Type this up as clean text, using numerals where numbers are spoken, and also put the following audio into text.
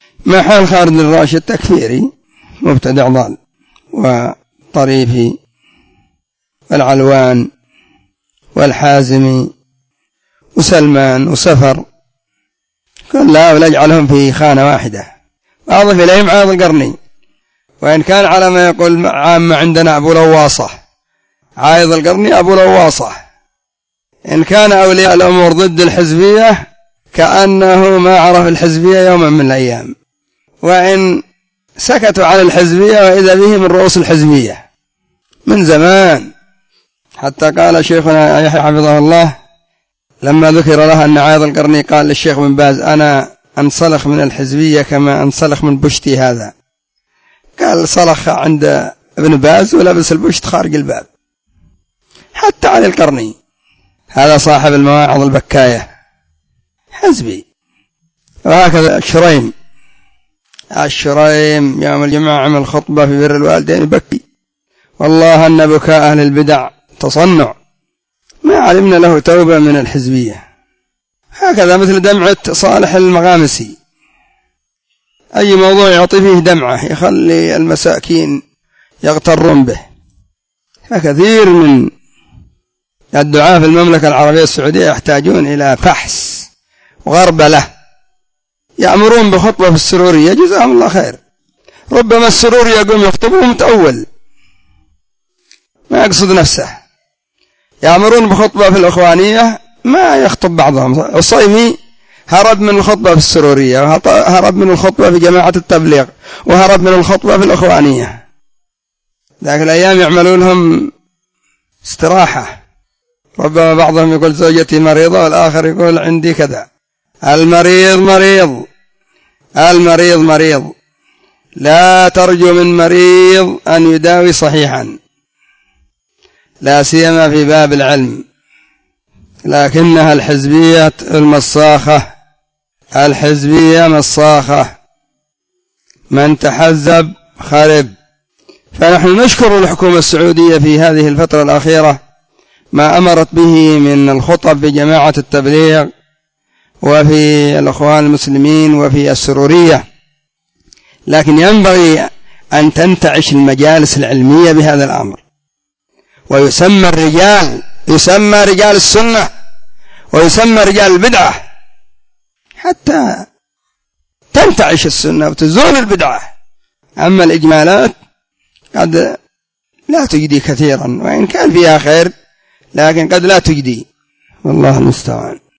ما حال خالد الراشد تكفيري مبتدع ضال، وطريفي والعلوان والحازمي وسلمان وسفر، كلها ولجعلهم في خانة واحدة. أضف إليهم عايض القرني، وإن كان على ما يقول عامة عندنا أبو لواصة، عايض القرني أبو لواصة. إن كان أولياء الأمور ضد الحزبية كأنه ما عرف الحزبية يوما من الأيام، وإن سكتوا عن الحزبية وإذا به من رؤوس الحزبية من زمان. حتى قال شيخنا يحيى حفظه الله لما ذكر له أن عايض القرني قال للشيخ بن باز: أنا أنسلخ من الحزبية كما أنسلخ من بشتي هذا. قال: صلخ عند ابن باز ولبس البشت خارج الباب. حتى علي القرني هذا صاحب المواعظ البكاية حزبي. وهكذا الشريم يوم الجمعة عمل خطبة في بر الوالدين يبكي، والله أن بكاء أهل البدع تصنع، ما علمنا له توبة من الحزبية. هكذا مثل دمعة صالح المغامسي، أي موضوع يعطي فيه دمعة يخلي المساكين يغترون به. فكثير من الدعاة في المملكة العربية السعودية يحتاجون إلى فحص وغربلة. يأمرون بخطبة في السرورية جزاهم الله خير، ربما السروري يقوم يخطبه متأول ما يقصد نفسه. يأمرون بخطبة في الإخوانية ما يخطب بعضهم. الصيمي هرب من الخطبة في السرورية، وهرب من الخطبة في جماعة التبليغ، وهرب من الخطبة في الإخوانية. ذاك الأيام يعملون لهم استراحة، ربما بعضهم يقول زوجتي مريضة والآخر يقول عندي كذا. المريض مريض، المريض مريض، لا ترجو من مريض أن يداوي صحيحا، لا سيما في باب العلم. لكنها الحزبية المصاخة، الحزبية مصاخة، من تحزب خرب. فنحن نشكر الحكومة السعودية في هذه الفترة الأخيرة ما أمرت به من الخطب في جماعة التبليغ وفي الأخوان المسلمين وفي السرورية، لكن ينبغي أن تنتعش المجالس العلمية بهذا الأمر، ويسمى الرجال، يسمى رجال السنة ويسمى رجال البدعة، حتى تنتعش السنة وتزول البدعة. أما الإجمالات قد لا تجدي كثيرا، وإن كان فيها خير لكن قد لا تجدي، والله المستعان.